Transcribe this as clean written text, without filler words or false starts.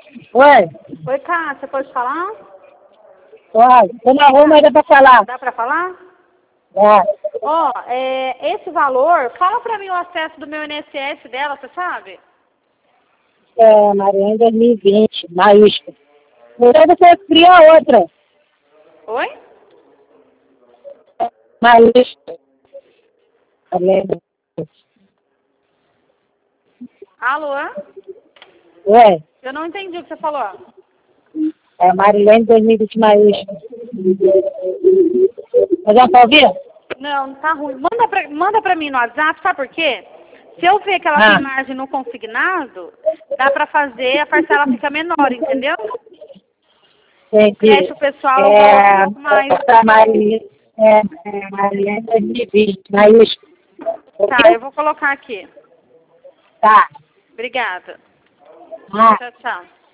Oi? Oi, Cássia, pode falar? Oi, tô na rua, mas dá pra falar. Dá pra falar? É. Ó, esse valor, fala pra mim o acesso do meu INSS dela, você sabe? É, Mariana 2020, maiúsculo. Então você cria outra. Oi? Maiúsculo. Mariana. Alô? Oi? Eu não entendi o que você falou. É Marilene 2020 maiúsculo. Mas já tá ouvindo? Não, tá ruim. Manda pra mim no WhatsApp, sabe por quê? Se eu ver que ela tem margem no consignado, dá pra fazer, a parcela fica menor, entendeu? Entendi. Fecha o pessoal, eu coloco um pouco mais. Pra Marilene, Marilene 2020 maiúsculo. Tá, eu vou colocar aqui. Tá. Obrigada. Ah. Tchau, tchau.